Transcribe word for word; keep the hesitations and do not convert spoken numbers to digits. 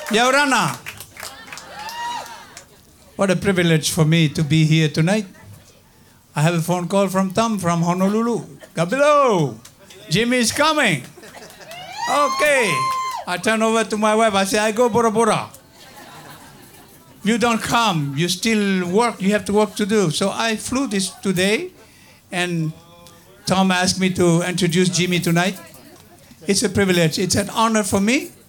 Yaurana. What a privilege for me to be here tonight. I have a phone call from Tom from Honolulu. Gabilo, Jimmy is coming. Okay. I turn over to my wife. I say, I go Bora Bora. You don't come. You still work. You have to work to do. So I flew this today, and Tom asked me to introduce Jimmy tonight. It's a privilege. It's an honor for me.